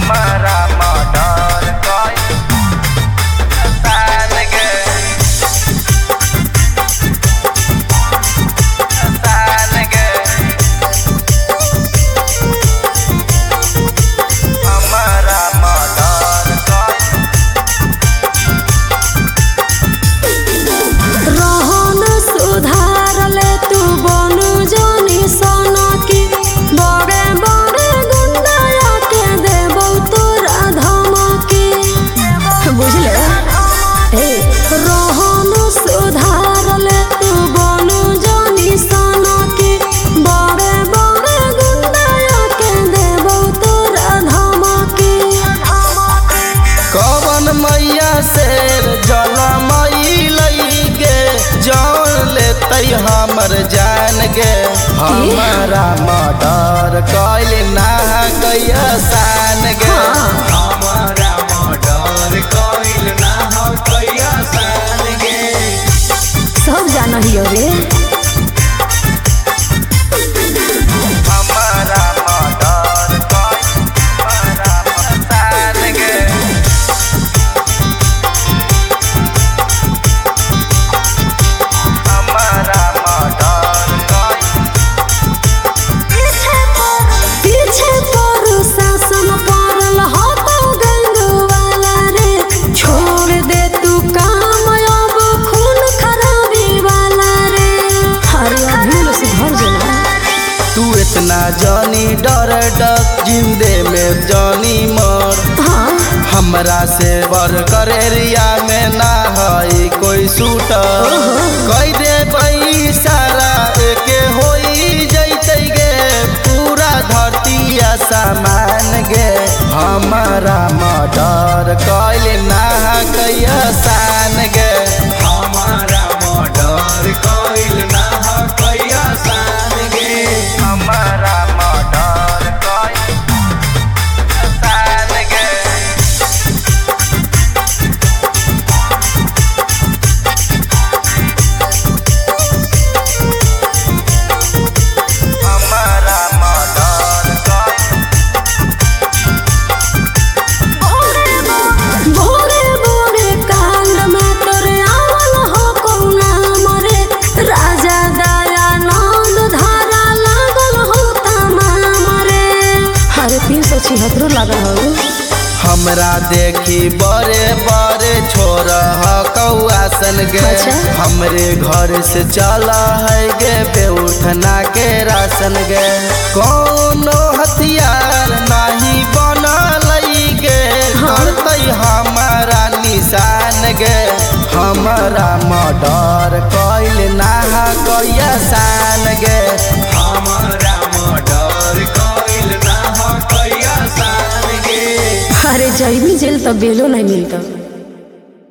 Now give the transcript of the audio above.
हमारा मर्डर कइल सान गे सान गे हमारा मर्डर कइल रहन सुधार ले तू बनू जनी सना की बड़े बड़े गुंडाया के देबो तोरा धमकी बुझले रहन सुधार ले तू बनू जनी सना की बड़े बड़े गुंडाया के देबो तोरा धमकी कवन मैया शेर जनमई लईगे जौन लेते हमर जान गे हमारा मर्डर कइल ना गया सान गे हमारा मर्डर कइल ना गया सान गे सब जाना ही रे हमारा मर्डर कइल हमारा सान गे हमारा मर्डर कइल पीछे पर शासन करल हतो गंग वाला रे छोड़ दे तू काम अब खून खराबी वाला रे अरे भूल से भर जना तू इतना जानी डर डक जिंदे में जानी मर हाँ हमरा से बर करेरिया में ना है कोई शूटर कई दे सारा एके होई जैते गे पूरा धरती आसमान गे हमारा मर्डर कइल ना गया सान गे हमारा मर्डर कइल ना गया सान गे हमारा मर्डर कइल सान गे हमारा मर्डर कइल भोरे भोरे कांड में तोरे आवल हो कौना मरे राजा दयानंद धारा लागल हो तमाम रे अरे 376 लागल हो हमरा देखी बड़े बड़े छोरा कौआसन गे अच्छा। हमरे घर से चला है गे बेउठना के राशन गे कोनो हथियार नहीं बनल गे करते हमारा निशान गे हमारा मर्डर कइल ना गया सान गे हमारा मर्डर कइल ना गया सान गे अरे जैमी जेल तो बेलो नहीं मिलता।